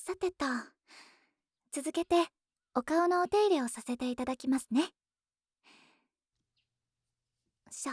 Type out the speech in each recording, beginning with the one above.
さてと、続けてお顔のお手入れをさせていただきますね。しょ。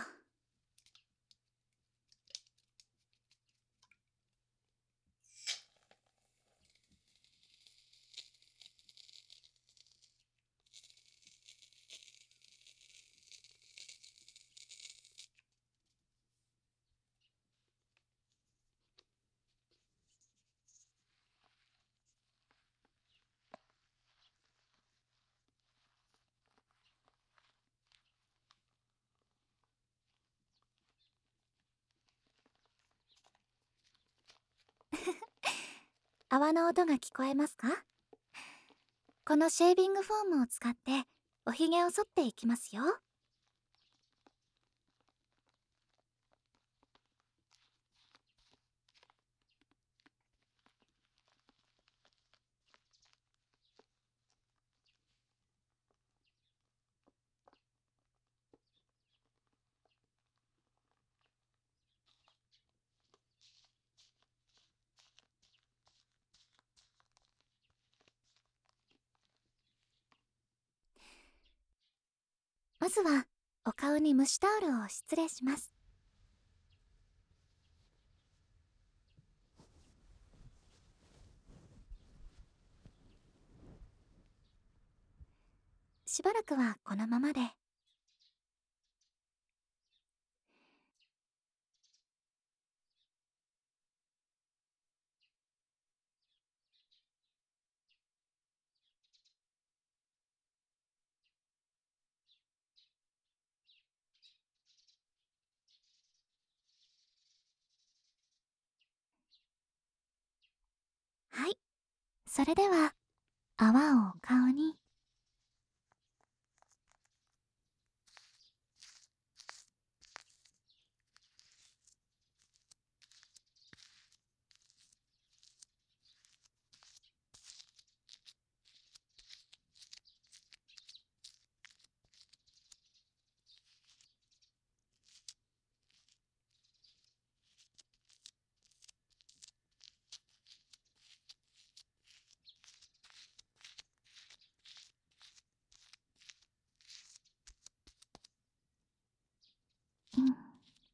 泡の音が聞こえますか？このシェービングフォームを使っておひげを剃っていきますよ。まずはお顔に蒸しタオルを失礼します。しばらくはこのままで。はい、それでは泡をお顔に。うん。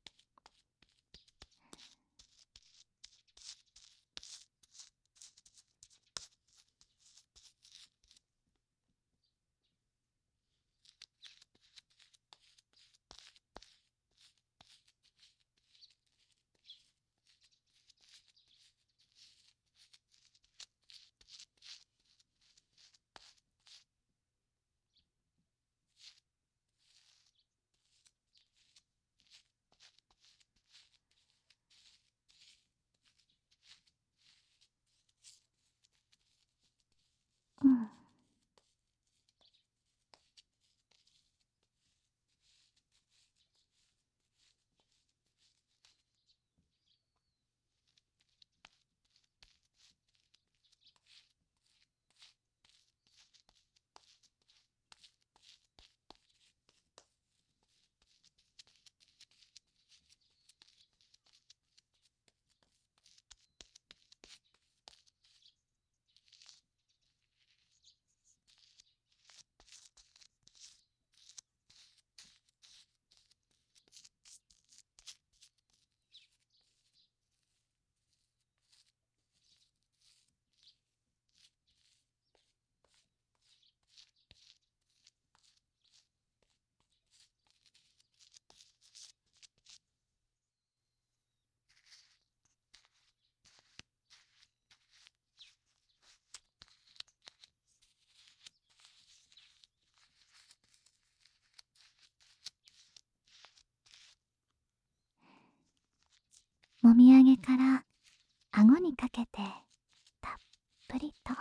うん。もみあげから顎にかけてたっぷりと。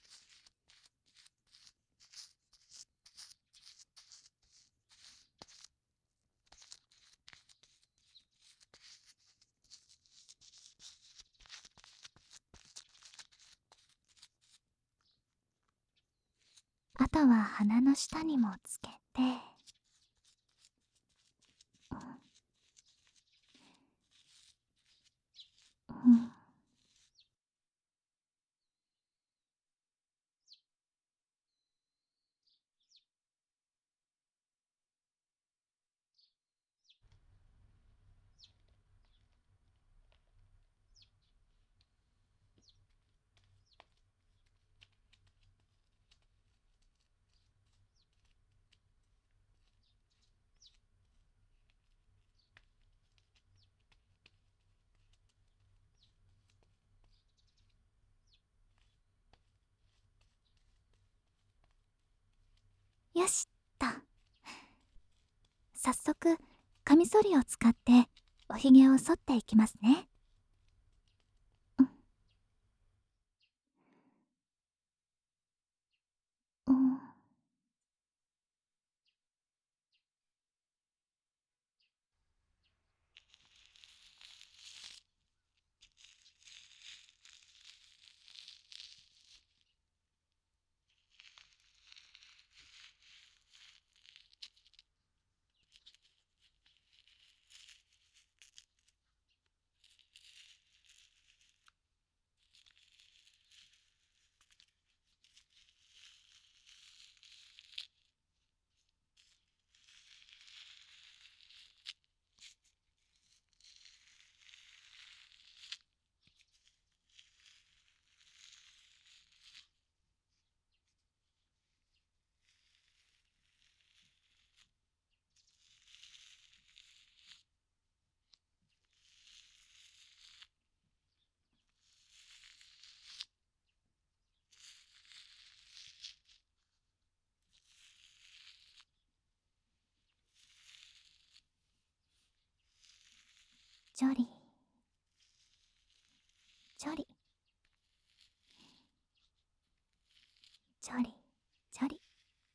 あとは鼻の下にもつけて、うん。 よしっと。早速カミソリを使っておひげを剃っていきますね。うん。ジョリジョリジョリジョリ。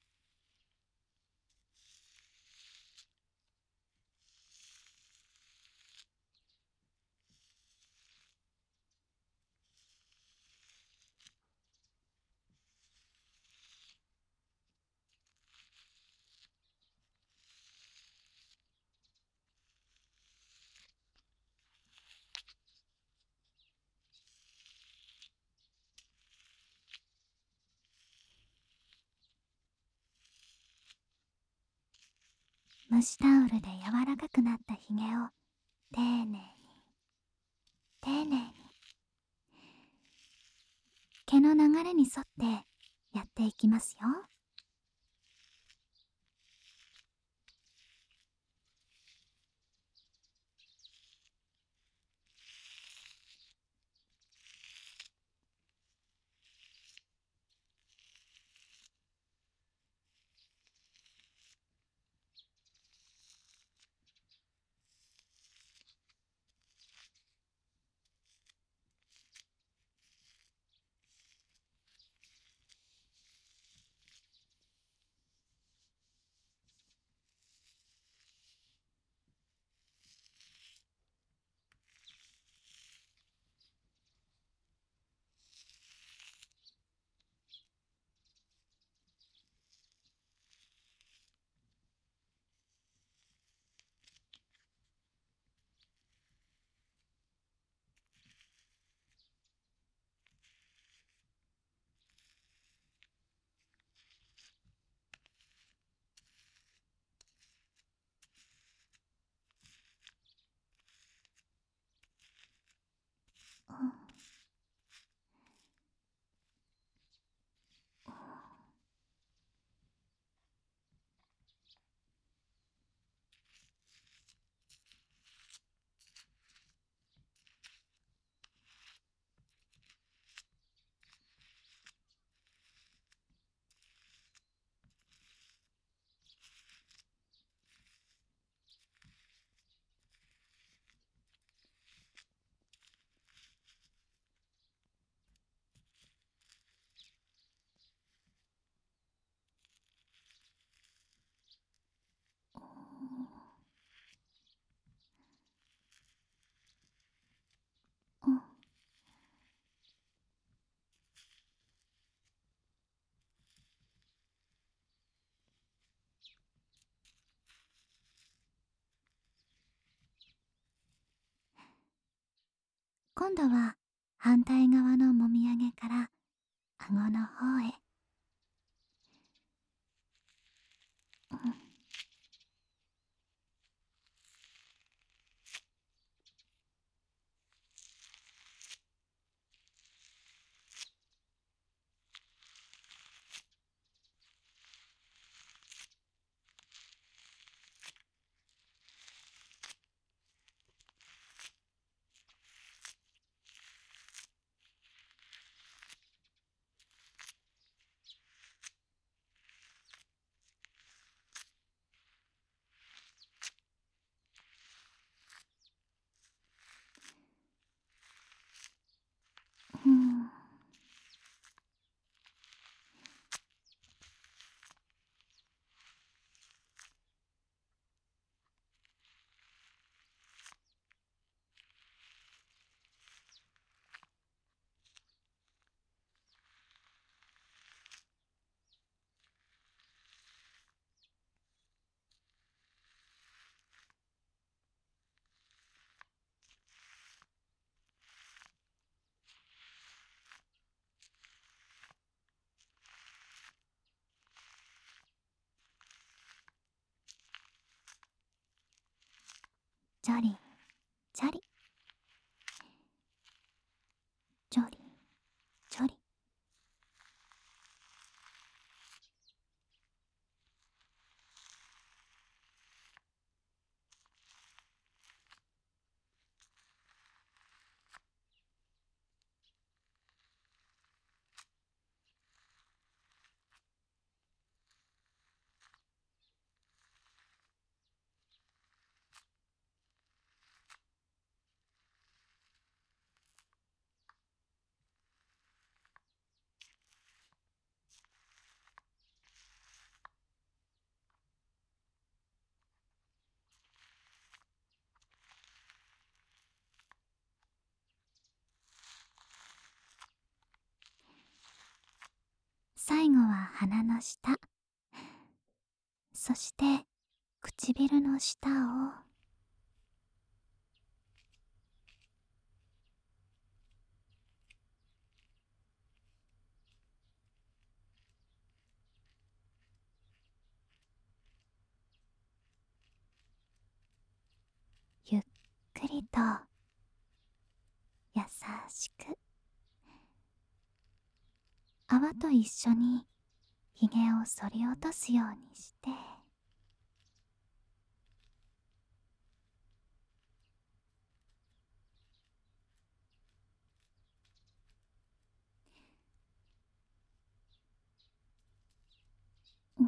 蒸しタオルで柔らかくなったひげを丁寧に丁寧に毛の流れに沿ってやっていきますよ。うん。うん。今度は反対側のもみあげから顎の方へ。うん。 ジョリジョリジョリジョリ。最後は鼻の下、そして唇の下をゆっくりと優しく泡と一緒にひげを剃り落とすようにして、うん、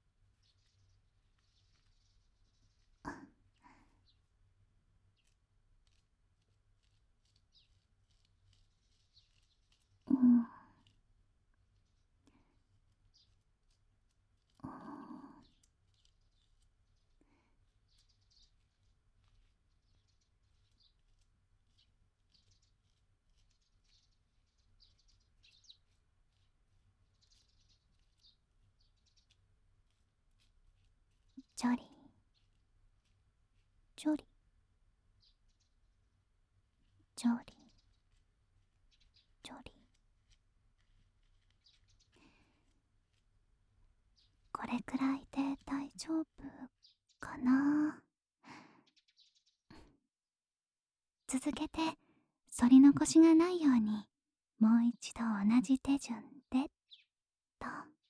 うん、ジョリジョリジョリジョリ。これくらいで大丈夫かな。続けて反り残しがないようにもう一度同じ手順でと。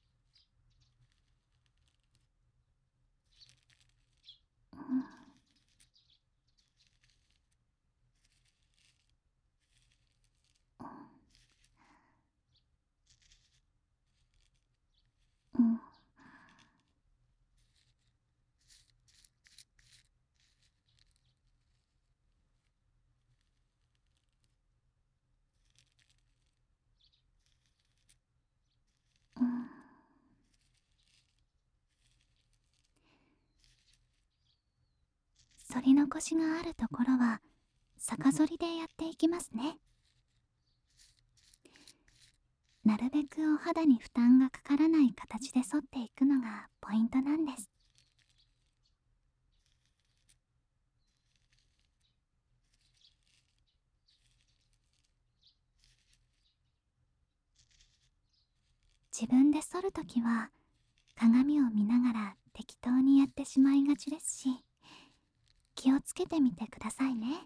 うん、うん、うん。反り残しがあるところは逆反りでやっていきますね。なるべくお肌に負担がかからない形で反っていくのがポイントなんです。自分で反るときは鏡を見ながら適当にやってしまいがちですし、気をつけてみてくださいね。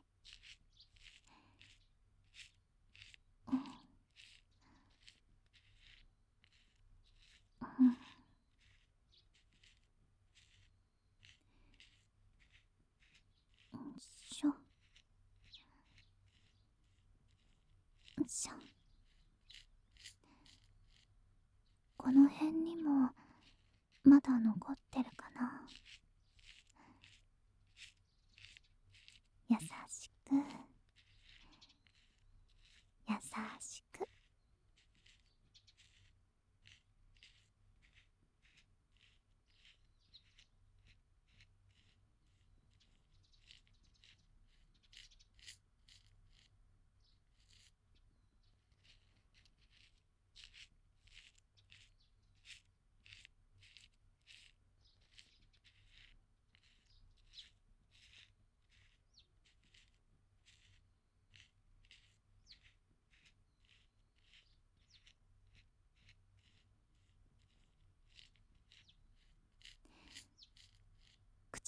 うん、うん、しょしょ。この辺にもまだ残ってるかな。優しく優しく。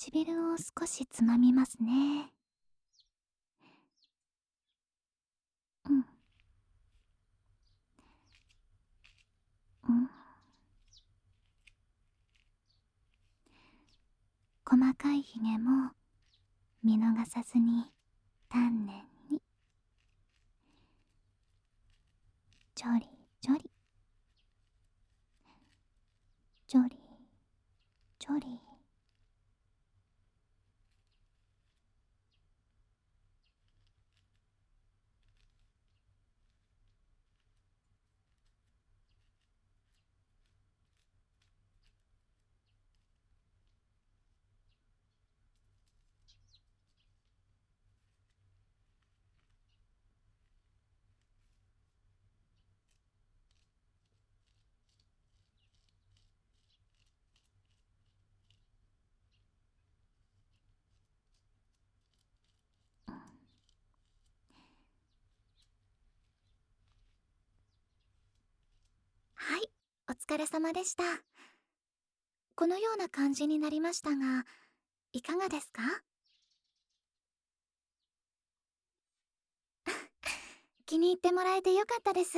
唇を少しつまみますね。うんうん。細かいひげも見逃さずに丹念にちょりちょりちょりちょり。はい、お疲れ様でした。このような感じになりましたが、いかがですか？気に入ってもらえてよかったです。い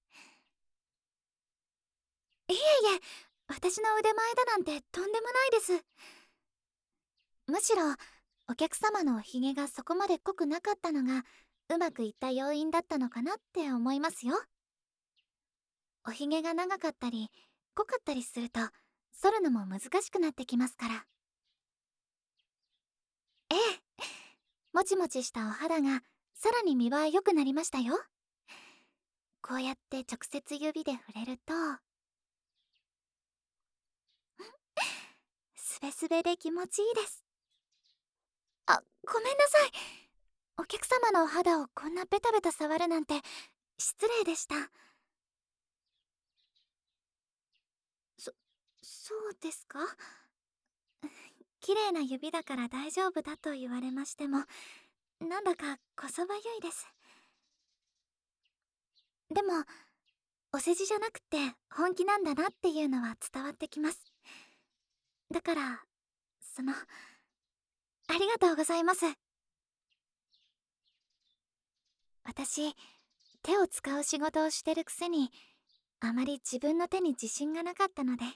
えいえ、私の腕前だなんてとんでもないです。むしろ、お客様のおひげがそこまで濃くなかったのが、うまくいった要因だったのかなって思いますよ。おひげが長かったり、濃かったりすると、剃るのも難しくなってきますから。ええ、もちもちしたお肌が、さらに見栄え良くなりましたよ。こうやって直接指で触れると、スベスベで気持ちいいです。あ、ごめんなさい。お客様のお肌をこんなベタベタ触るなんて失礼でした。そそうですか？綺麗な指だから大丈夫だと言われましても、なんだかこそばゆいです。でも、お世辞じゃなくて本気なんだなっていうのは伝わってきます。だから、ありがとうございます。私、手を使う仕事をしてるくせに、あまり自分の手に自信がなかったので、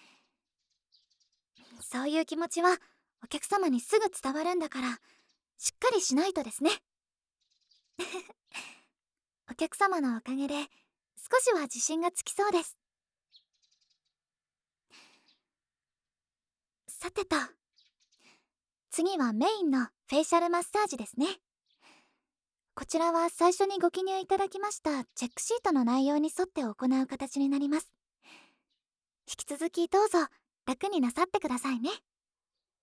そういう気持ちはお客様にすぐ伝わるんだから、しっかりしないとですね。お客様のおかげで少しは自信がつきそうです。さてと、次はメインのフェイシャルマッサージですね。こちらは最初にご記入いただきましたチェックシートの内容に沿って行う形になります。引き続きどうぞ楽になさってくださいね。